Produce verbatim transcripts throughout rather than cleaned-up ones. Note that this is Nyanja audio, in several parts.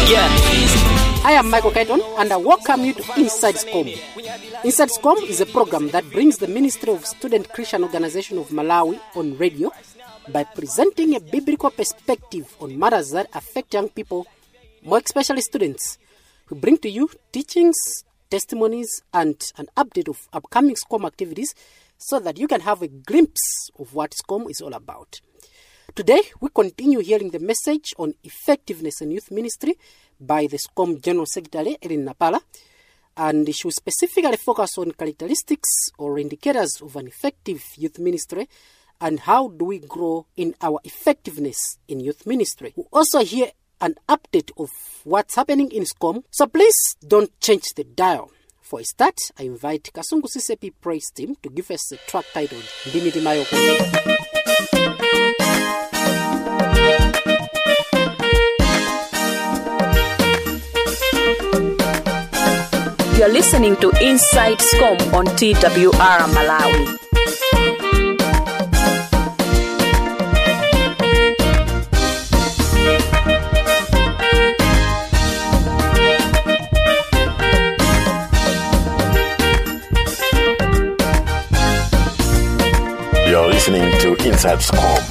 Yeah. I am Michael Kaiton and I welcome you to Inside SCOM. Inside SCOM is a program that brings the Ministry of Student Christian Organization of Malawi on radio by presenting a biblical perspective on matters that affect young people, more especially students. We bring to you teachings, testimonies, and an update of upcoming SCOM activities so that you can have a glimpse of what SCOM is all about. Today, we continue hearing the message on effectiveness in youth ministry by the SCOM General Secretary, Ellen Napala, and she will specifically focus on characteristics or indicators of an effective youth ministry and how do we grow in our effectiveness in youth ministry. We also hear an update of what's happening in SCOM, so please don't change the dial. For a start, I invite Kasungu C C P Praise Team to give us a track titled Ndimiti Mayoko. You're listening to Inside SCOM on T W R Malawi. You're listening to Inside SCOM.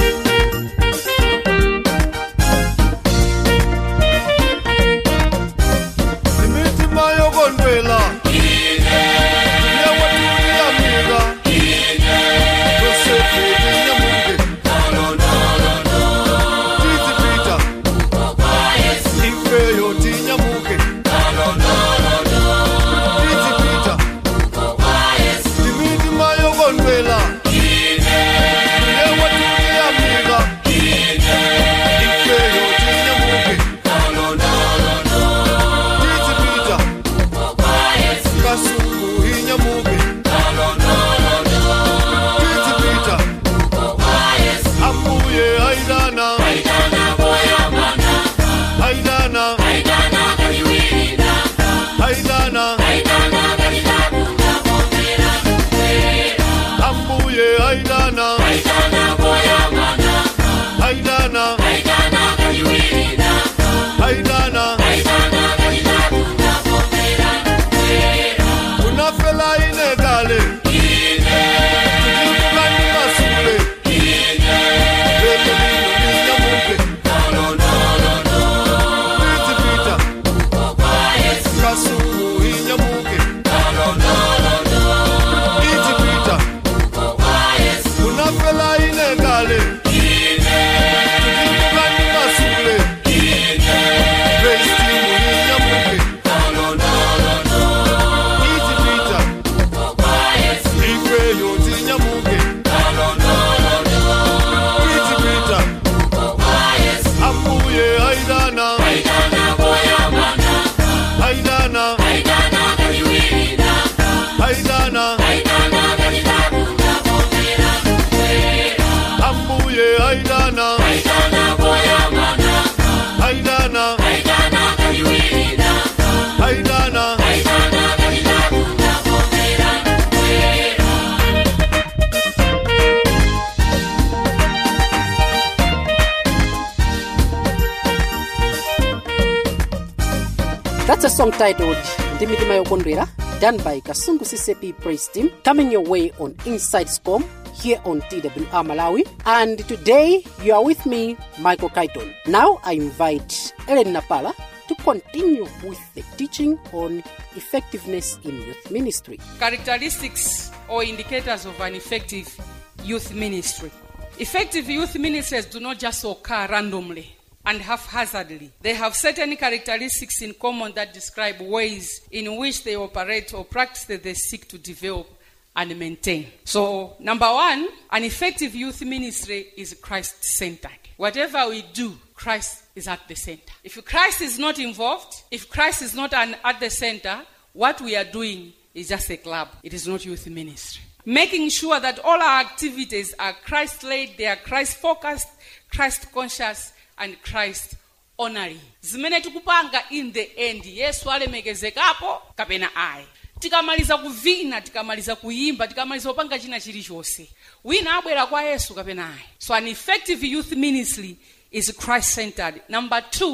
That's a song titled Ndimiti Mayoko, done by Kasungu C C P Praise Team, coming your way on Inside SCOM here on T W R Malawi. And today, you are with me, Michael Kaiton. Now, I invite Ellen Napala to continue with the teaching on effectiveness in youth ministry. Characteristics or indicators of an effective youth ministry. Effective youth ministries do not just occur randomly and haphazardly. They have certain characteristics in common that describe ways in which they operate or practice that they seek to develop and maintain. So, number one, an effective youth ministry is Christ-centered. Whatever we do, Christ is at the center. If Christ is not involved, if Christ is not an, at the center, what we are doing is just a club. It is not youth ministry. Making sure that all our activities are Christ-led, they are Christ-focused, Christ-conscious, and Christ honoring. Zimene tukupanga in the end, Yesu alemekezekapo kapena ai. Tikamaliza kuvina, tikamaliza kuimba, tikamaliza upanga china chilichonse. Wina abwera kwa Yesu kapena ai. So an effective youth ministry is Christ-centered. Number two,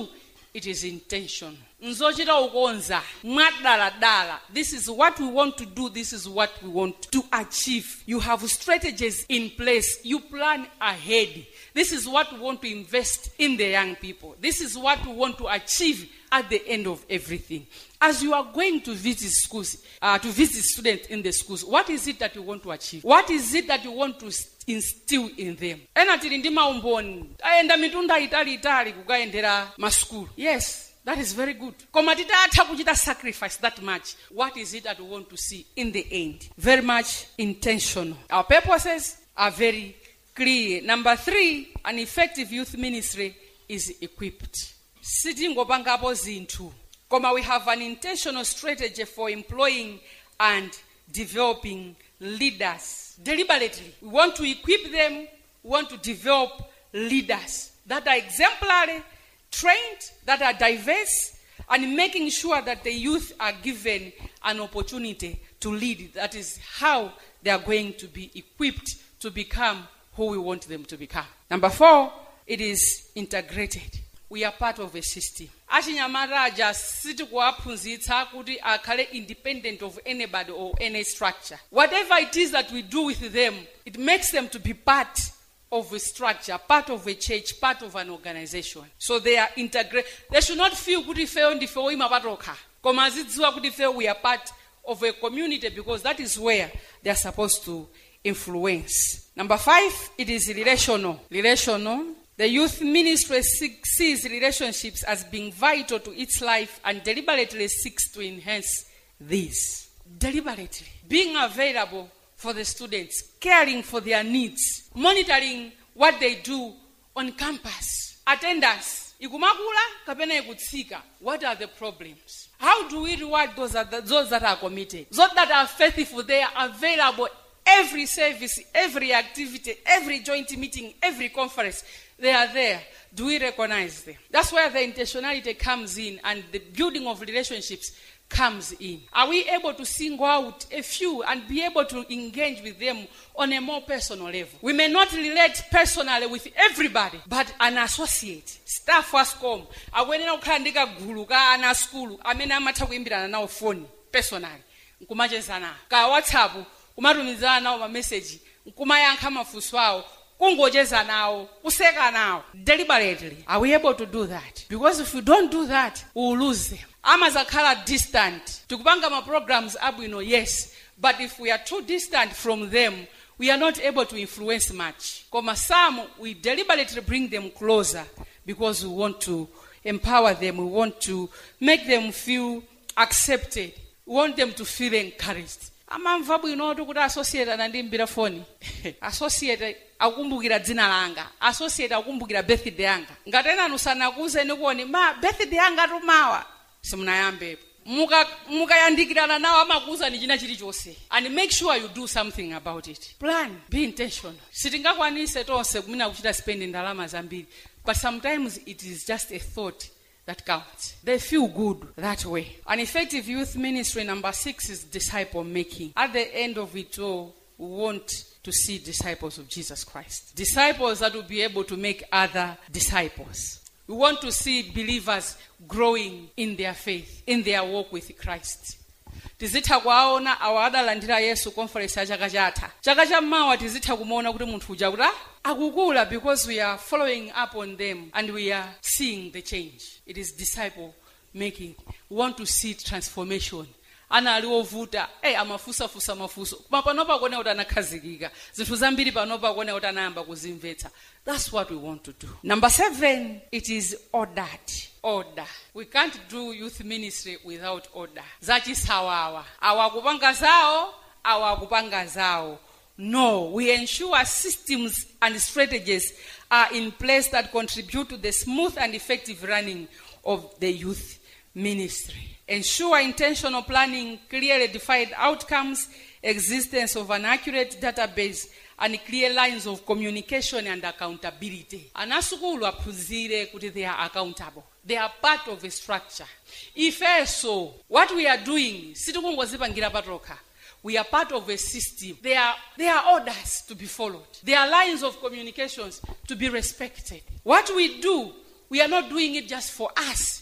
it is intentional. Nzochita ukonza mwadala. This is what we want to do. This is what we want to achieve. You have strategies in place. You plan ahead. This is what we want to invest in the young people. This is what we want to achieve at the end of everything. As you are going to visit schools, uh, to visit students in the schools, what is it that you want to achieve? What is it that you want to instill in them? Ena tili ndi maumboni. Aenda mitunda itali itali kukaendera maskulu. Yes, that is very good. Koma titatha kuchita sacrifice that much. What is it that we want to see in the end? Very much intentional. Our purposes are very clear. Number three, an effective youth ministry is equipped. Sitingopangapo zinthu. Koma we have an intentional strategy for employing and developing leaders. Deliberately, we want to equip them, we want to develop leaders that are exemplary, trained, that are diverse, and making sure that the youth are given an opportunity to lead. That is how they are going to be equipped to become who we want them to become. Number four, it is integrated. We are part of a system. Achinyamaraja siti kuwaphunzitsa kuti akhale independent of anybody or any structure. Whatever it is that we do with them, it makes them to be part of a structure, part of a church, part of an organization. So they are integrated. They should not feel kuti feo ndi feo imapatoka. Koma zidziwa kuti feo we are part of a community, because that is where they are supposed to influence. Number five, it is relational. Relational. The youth ministry sees relationships as being vital to its life and deliberately seeks to enhance this. Deliberately. Being available for the students, caring for their needs, monitoring what they do on campus. Attendance. Ikumakula kapena ikutsika. What are the problems? How do we reward those that, those that are committed? Those that are faithful, they are available every service, every activity, every joint meeting, every conference. They are there. Do we recognize them? That's where the intentionality comes in and the building of relationships comes in. Are we able to single out a few and be able to engage with them on a more personal level? We may not relate personally with everybody, but an associate, staff wascom, awenena ukhandika gulu ka ana school, amene amatha kuimbirana nawo phone personally, nkumachezana ka WhatsApp, kumatumizana nawo ma message, nkumayankha mafunso awo. Kungocheza nawo, kuseka nawo. Deliberately. Are we able to do that? Because if we don't do that, we will lose them. Amazakhala distant. Tukupanga ma programs abwino, yes. But if we are too distant from them, we are not able to influence much. Koma some, we deliberately bring them closer because we want to empower them. We want to make them feel accepted. We want them to feel encouraged. Amamva bwino kuti associate anandimbira phone. Associate akumbukira dzina langa. Associate akumbukira birthday yanga. Ngatena nusana kuze nikuoni ma birthday yanga tumawa. Simunayambe. Muka mukayandikirana nawo amakuza ni china chilichonse. And make sure you do something about it. Plan, be intentional. Sitingakwanise tonse kumina kuchita spend ndalama zambiri. But sometimes it is just a thought that counts. They feel good that way. An effective youth ministry, number six, is disciple making. At the end of it all, we want to see disciples of Jesus Christ. Disciples that will be able to make other disciples. We want to see believers growing in their faith, in their walk with Christ. Tizitha kwaona awadalandira Yesu conference ya chaka chatha. Chaka chammawa tizitha kumuona kuti munthu uja kuti akukula, because we are following up on them and we are seeing the change. It is disciple making. We want to see transformation. Ana aliovuta, eh amafusa fusa mafuso. Kuma panopa kuone kuti anakhazikika. Zinthu zambiri panopa kuone kuti anayamba kuzimvetsa. That's what we want to do. Number seven, it is ordered. Order. We can't do youth ministry without order. Zachisawawa. Awakupanga zao, awakupanga zao. No, we ensure systems and strategies are in place that contribute to the smooth and effective running of the youth ministry. Ensure intentional planning, clearly defined outcomes, existence of an accurate database, and clear lines of communication and accountability. Anasukulu aphunzire kuti they are accountable. They are part of a structure. If so, what we are doing, sitikungozipangira patoka. We are part of a system. There are, there are orders to be followed. There are lines of communications to be respected. What we do, we are not doing it just for us.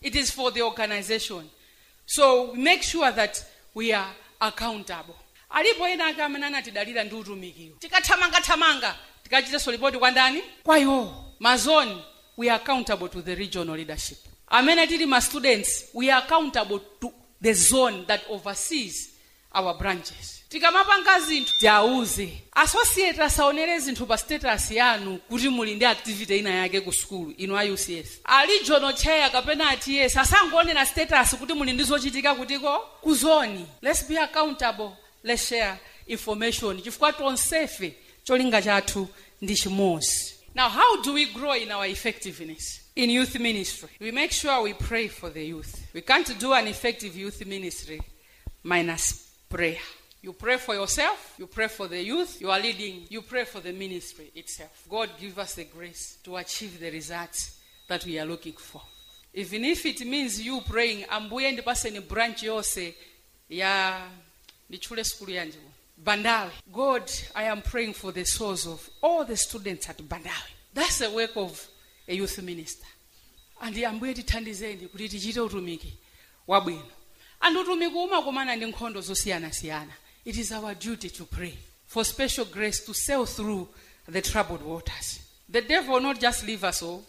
It is for the organization. So we make sure that we are accountable. Alipo ena akamana natidalira ndi utumikiro. Tikathamanga thamanga, tikachita report kwa ndani? Kwa iwo. Mazoni, we are accountable to the regional leadership. Amene tili ma students, we are accountable to the zone that oversees our branches. Tikamapanga zinthu tiauze. Associate asaonere zinthu pa status yanu kuti muli ndi activity ina yake ku school inu a U C S. A regional chair kapena ati yes asangoonera status kuti muli ndi zochitika kutiko ku zone. Let's be accountable. Let's share information. Chifukwa tonsefe cholinga chathu ndi chimodzi. Now, how do we grow in our effectiveness in youth ministry? We make sure we pray for the youth. We can't do an effective youth ministry minus prayer. You pray for yourself, you pray for the youth, you are leading, you pray for the ministry itself. God give us the grace to achieve the results that we are looking for. Even if it means you praying, ambuye ndipase ni branch yose ya ndichule school yangu. Bandawe. God, I am praying for the souls of all the students at Bandawe. That's the work of a youth minister. And ambuye tithandizeni kuti tichite utumiki wabwino. And utumiki umakumana ndi nkhondo zosiyana siyana. It is our duty to pray for special grace to sail through the troubled waters. The devil will not just leave us all.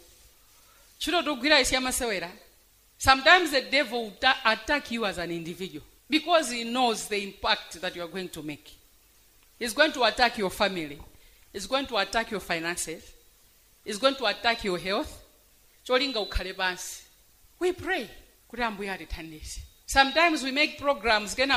Sometimes the devil will ta- attack you as an individual because he knows the impact that you are going to make. He's going to attack your family. He's going to attack your finances. He's going to attack your health. We pray. Sometimes we make programs. Those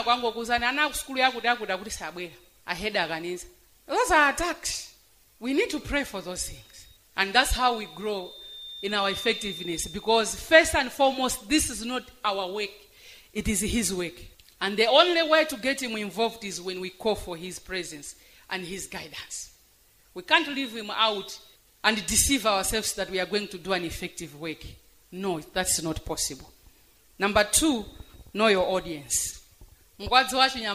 are attacks. We need to pray for those things. And that's how we grow in our effectiveness. Because first and foremost, this is not our work. It is his work. And the only way to get him involved is when we call for his presence and his guidance. We can't leave him out and deceive ourselves that we are going to do an effective work. No, that's not possible. Number two, know your audience. What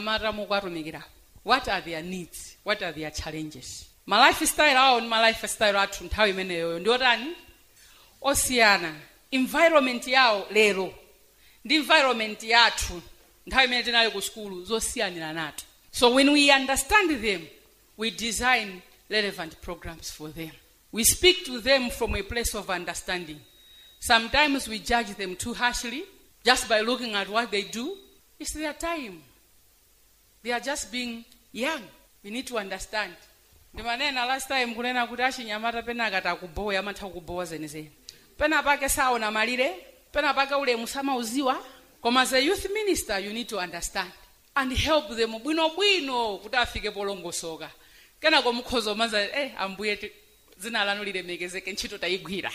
are their needs? What are their challenges? My lifestyle on my lifestyle atu nthawi imeneyo ndiotani osiyana environment yawo lero ndi environment yathu nthawi imene tinali ku school zosiyanira nato. So when we understand them, we design relevant programs for them. We speak to them from a place of understanding. Sometimes we judge them too harshly just by looking at what they do. It's their time. They are just being young. We need to understand. Ndimanena last time kunena kuti achinyamata pena akata kubowa amatha kubowa zenizeni. Pena pake saona malire, pena pake ule musama uziwa. Koma as a youth minister, you need to understand and help them bwino bwino kuti afike polongosoka. Kena komukhozo manza eh ambuye zina lanu lilemekezeke ntchito tayigwira.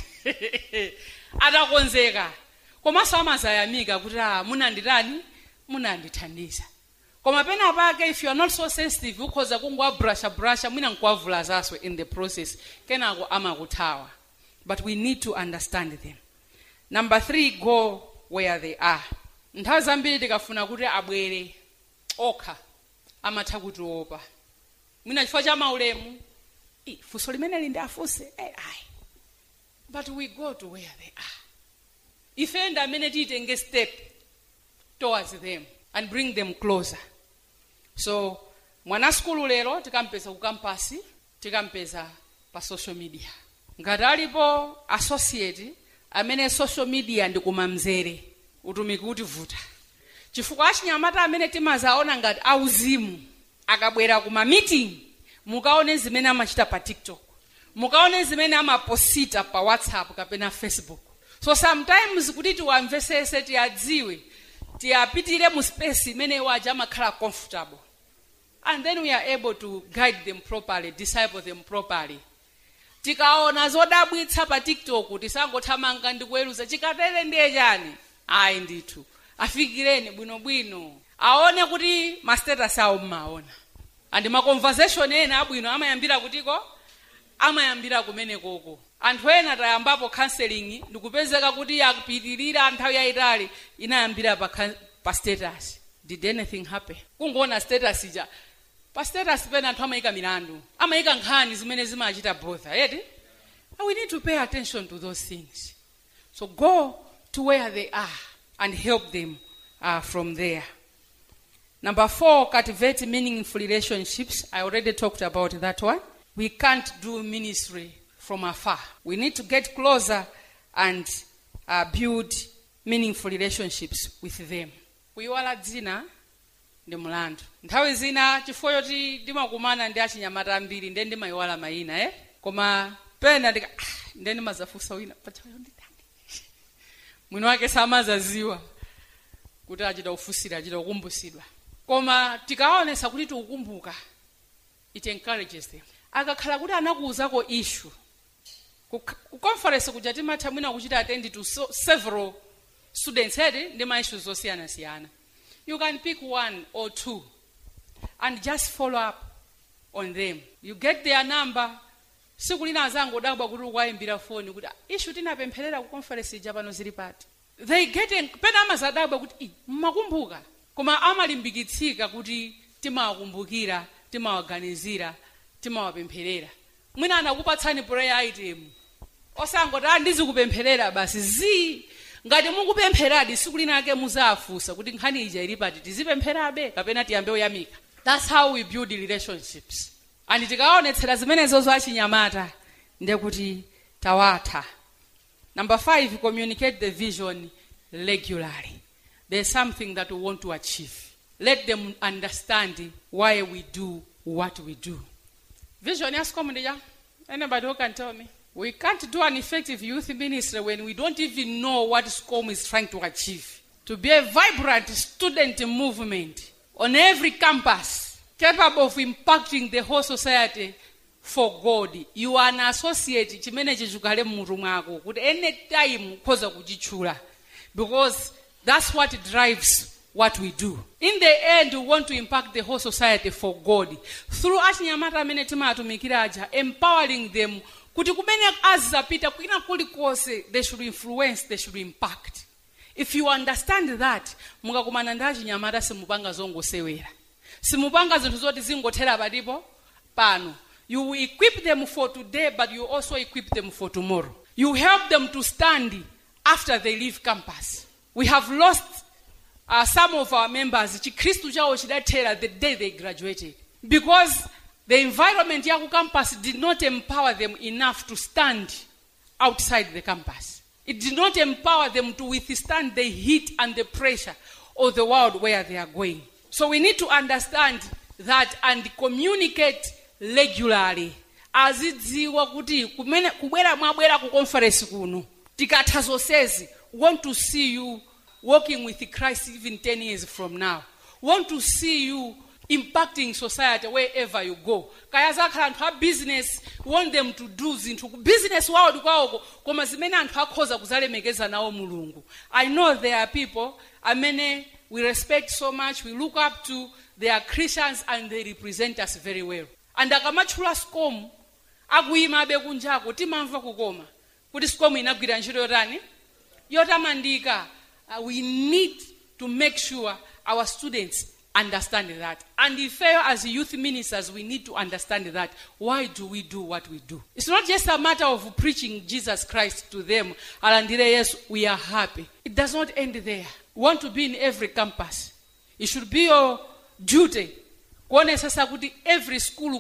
Atakonzeka. Koma samazayamika kuti ah munanditani munandithandiza. Koma pena pake if you are not so sensitive ukhoza kungwa brusha brusha mwina nkwavula zaso in the process kenako amakuthawa. But we need to understand them. Number three, go where they are. Nthawi zambiri tikafuna kuti abwere okha amatha kutiopa. Mwina chifukwa cha maulemu i funso limene lindi afuse eh ayi. But we go to where they are. If enda amene titenge step towards them and bring them closer. So mwana skulu lero tikampeza ku campus, tikampeza pa social media. Ngati alipo associate amene social media ndi kumamzere utumiki utivuta. Chifukwa achinyamata amene timazaona ngati auzimu akabwera kuma meeting mukaone zimene amachita pa TikTok, mukaone zimene amaposita pa WhatsApp kapena Facebook. So sometimes kuti tiwamvesese tiadziwe tiapitire mu space imene waja amakhala comfortable. And then we are able to guide them properly, disciple them properly. Tikaona zodabwitsa pa TikTok tisangothamanga ndikuweruza chikatere ndiye chani ayi ndithu afikireni bwino bwino aone kuti ma status awo mmaona. And ma conversation ena abwino amayambira kutiko amayambira kumene koko. Anthu ena tayambapo counseling ndikupezeka kuti yakupitirira nthawi yayitali inayambira pa, pa status. Did anything happen? Kungoona status ija pa status pena anthu amayika milandu amayika nkhani zimene zimachita bother yeti. And we need to pay attention to those things. So go to where they are and help them uh, from there. Number four, cultivate meaningful relationships. I already talked about that one. We can't do ministry from afar. We need to get closer and uh, build meaningful relationships with them. Kuyiwala dzina ndi mulandu. Nthawi zina chifukwa choti ndimakumana ndi achinyamata ambiri ndi ndimayiwala mayina eh? Koma pena ndika ah, ndi ndimazafunsa wina pachayo nditani. Mwini wake samazaziwa kuti achita kufusira, achita kukumbusidwa. Koma tikaonesa kuti tikukumbuka, it encourages them. Akakhala kuti anakuuzako issue. Ku conference kuja timatha mwina kuchita attend to so, several students head ndi ma issues zosiyana siyana. You can pick one or two and just follow up on them. You get their number. Siku lina azango dabwa kuti ukwayimbira phone kuti issue tinapempherera ku conference ija pano zili pati. They get in, pena amazadabwa kuti mmakumbuka. Koma amalimbikitsika kuti timawakumbukira, timawaganizira, timawapempherera. Mwina anakupatsani prayer item. Osangoti ndizikupempherera basi zi ngati mukupempheradi siku linake muzafunsa kuti nkhani ija ili pati tizipempherabe kapena tiyambe oyamika. That's how we build relationships. And tikaonetsera zimenezo za chinyamata ndiye kuti tawatha. Number five, communicate the vision regularly. There's something that we want to achieve. Let them understand why we do what we do. Vision, yes, come on. Anybody who can tell me? We can't do an effective youth ministry when we don't even know what SCOM is trying to achieve. To be a vibrant student movement on every campus, capable of impacting the whole society for God. You are an associate, chimene chizukale mmutu mwako, kuti any time koza kujichula. Because that's what drives what we do. In the end, we want to impact the whole society for God. Through achinyamata amene timatumikira aja, empowering them, kuti kumene azapita kwina kulikonse, they should influence, they should impact. If you understand that, mukakumana ndi achinyamata simupanga zongosewera. Simupanga zinthu zoti zingothera padipo pano. You will equip them for today, but you also equip them for tomorrow. You help them to stand after they leave campus. We have lost uh, some of our members chikristu chawo chidathera the day they graduated, because the environment ya ku campus did not empower them enough to stand outside the campus. It did not empower them to withstand the heat and the pressure of the world where they are going. So we need to understand that and communicate regularly. Azidziwa kuti kumene kubwera mwabwera ku conference kuno tikatha zonsezi, want to see you walking with Christ even ten years from now. Want to see you impacting society wherever you go. Kaya zakhala anthu a business, want them to do zinthu ku business wawo kwawoko koma zimene anthu akhoza kuzalemekeza nawo mulungu. I know there are people amene we respect so much, we look up to, they are Christians and they represent us very well. And akamachula SCOM akuyima abe kunjako timamva kukoma kuti SCOM inagwira ntchito yotani yotamandika. Uh, we need to make sure our students understand that. And if as youth ministers, we need to understand that. Why do we do what we do? It's not just a matter of preaching Jesus Christ to them. Alandire, yes, we are happy. It does not end there. We want to be in every campus. It should be your duty. Every school,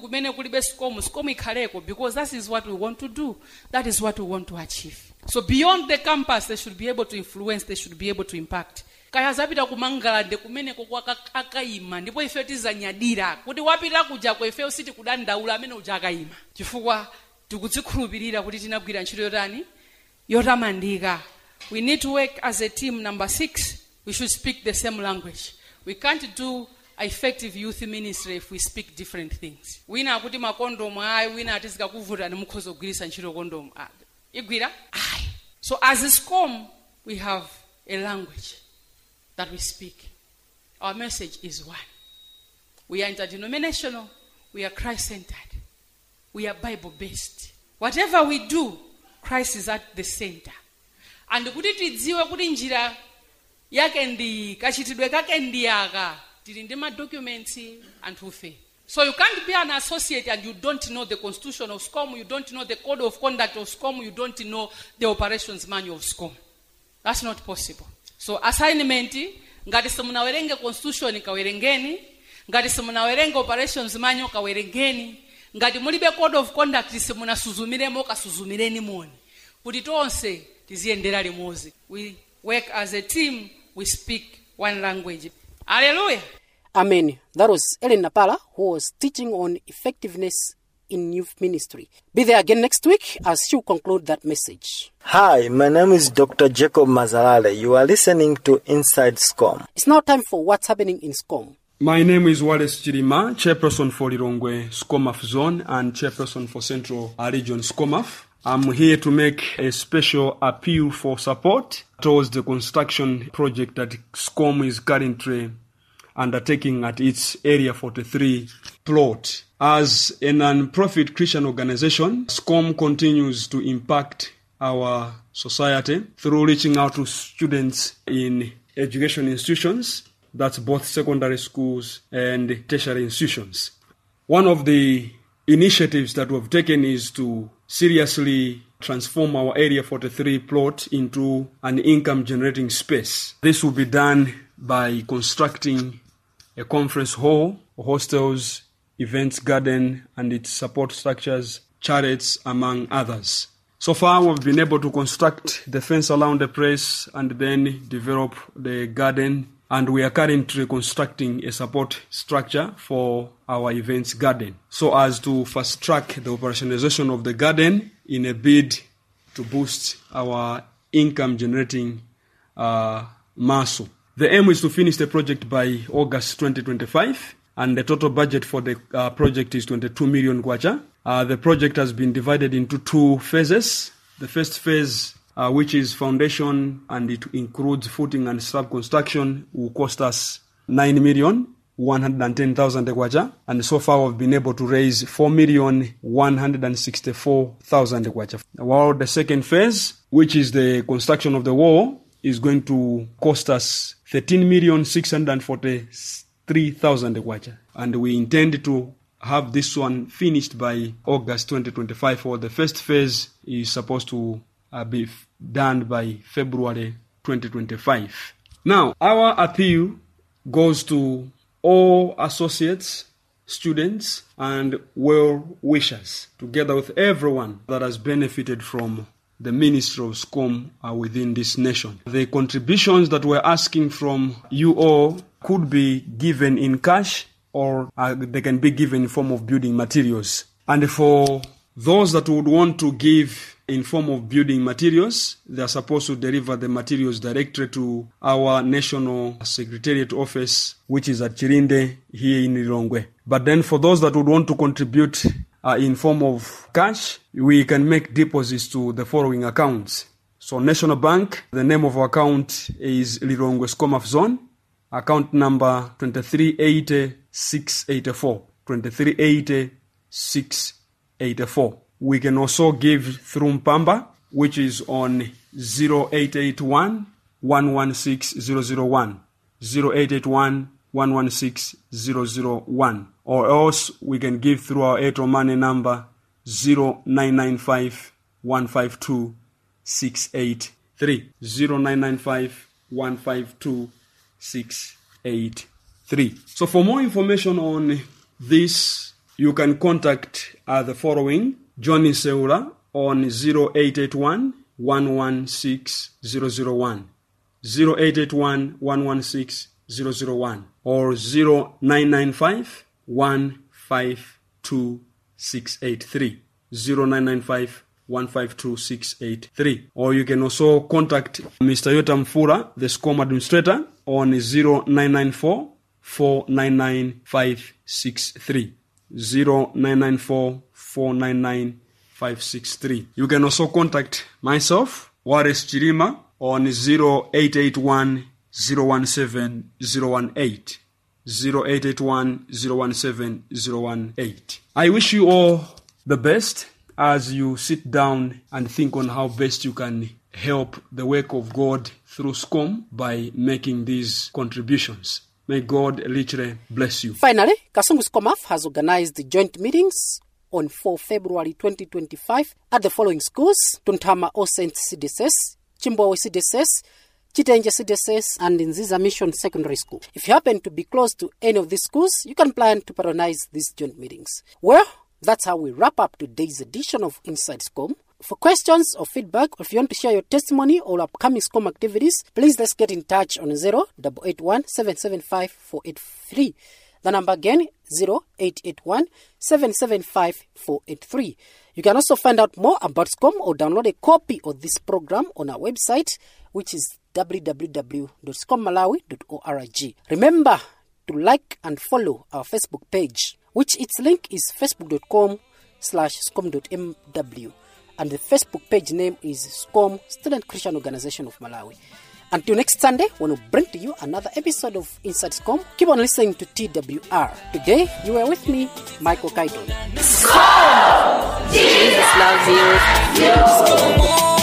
because that is what we want to do. That is what we want to achieve. So beyond the campus, they should be able to influence, they should be able to impact. Kaya zapita kumangala de kumene kwa akaima ndipo ife tizanyadira kuti wapita kuja kwa ife usiti kudandaula amene uja akaima chifukwa tikudzikhulupirira kuti tinagwira ntchito yotani yotamandika. We need to work as a team. Number six, we should speak the same language. We can't do effective youth ministry if we speak different things. Wina akuti makondomu ayi, wina atizika kuvuta ni mukhoza kugwirisa ntchito kondomu igwira ayi. So as a SCOM, we have a language that we speak. Our message is one. We are interdenominational. We are Christ-centered. We are Bible-based. Whatever we do, Christ is at the center. And kuti tidziwe kuti njira yake ndi kachitidwe kake ndi yaka tili ndi ma documents anthu ufe. So you can't be an associate and you don't know the constitution of SCOM, you don't know the code of conduct of SCOM, you don't know the operations manual of SCOM. That's not possible. So assignment, ngati simunawerenge constitution kawerengeni, ngati simunawerenge operations manual kawerengeni, ngati mulibe code of conduct simunasuzumiremo kasuzumireni moni. Kuti tonse tiziyendera limodzi. We work as a team, we speak one language. Hallelujah. Amen. That was Ellen Napala, who was teaching on effectiveness in youth ministry. Be there again next week as she conclude that message. Hi, my name is Doctor Jacob Mazalale. You are listening to Inside SCOM. It's now time for what's happening in SCOM. My name is Wallace Chirima, chairperson for Lirongwe SCOMAF Zone and chairperson for Central Region SCOMAF. I'm here to make a special appeal for support towards the construction project that SCOM is currently undertaking at its Area forty-three plot. As a non-profit Christian organization, SCOM continues to impact our society through reaching out to students in education institutions, that's both secondary schools and tertiary institutions. One of the initiatives that we've taken is to seriously transform our Area forty-three plot into an income-generating space. This will be done by constructing a conference hall, hostels, events garden, and its support structures, chariots, among others. So far, we've been able to construct the fence around the place and then develop the garden, and we are currently constructing a support structure for our events garden, so as to fast-track the operationalization of the garden in a bid to boost our income-generating uh, muscle. The aim is to finish the project by August twenty twenty-five, and the total budget for the uh, project is twenty-two million kwacha. Uh, the project has been divided into two phases. The first phase, uh, which is foundation and it includes footing and slab construction, will cost us nine million one hundred ten thousand kwacha, and so far we've been able to raise four million one hundred sixty-four thousand kwacha. While the second phase, which is the construction of the wall, is going to cost us thirteen million six hundred forty-three thousand kwacha, and we intend to have this one finished by August twenty twenty-five, or the first phase is supposed to uh, be f- done by February twenty twenty-five. Now, our appeal goes to all associates, students, and well-wishers, together with everyone that has benefited from the ministry of SCOM uh, within this nation. The contributions that we're asking from you all could be given in cash, or uh, they can be given in form of building materials. And for those that would want to give in form of building materials, they are supposed to deliver the materials directly to our National Secretariat Office, which is at Chirinde here in Lirongwe. But then for those that would want to contribute uh, in form of cash, we can make deposits to the following accounts. So National Bank, the name of our account is Lirongwe SCOMAF Zone, account number twenty-three eighty six eighty-four, twenty-three eighty six eighty-four. We can also give through Mpamba, which is on zero eight eight one one one six zero zero one, zero eight eight one one one six zero zero one, or else we can give through our Airtel Money number zero nine nine five one five two six eight three, zero nine nine five one five two six eight three. So for more information on this, you can contact uh, the following: Johnny Seula on zero eight eight one one one six zero zero one, zero eight eight one one one six zero zero one, or zero nine nine five one five two six eight three, zero nine nine five one five two six eight three. Or you can also contact Mister Yota Mfura, the SCOM administrator, on zero nine nine four four nine nine five six three, zero nine nine four four nine nine five six three. You can also contact myself, Wallace Chirima, on zero eight eight one zero one seven zero one eight, zero eight eight one zero one seven zero one eight. I wish you all the best as you sit down and think on how best you can help the work of God through SCOM by making these contributions. May God literally bless you. Finally, Kasungu SCOMAF has organized the joint meetings on fourth February twenty twenty-five at the following schools: Tuntama All Saints C D S S, Chimbowe C D S S, Chitenje C D S S, and Nziza Mission Secondary School. If you happen to be close to any of these schools, you can plan to patronize these joint meetings. Well, that's how we wrap up today's edition of Inside SCOM. For questions or feedback, or if you want to share your testimony or upcoming SCOM activities, please let's get in touch on zero eight eight one, seven seven five, four eight three. The number again, zero eight eight one, seven seven five, four eight three. You can also find out more about SCOM or download a copy of this program on our website, which is w w w dot scom malawi dot org. Remember to like and follow our Facebook page, which its link is facebook.com slash scom.mw. And the Facebook page name is SCOM, Student Christian Organization of Malawi. Until next Sunday, when we bring to you another episode of Inside SCOM, keep on listening to T W R. Today, you were with me, Michael Kaiton. SCOM! Jesus loves you.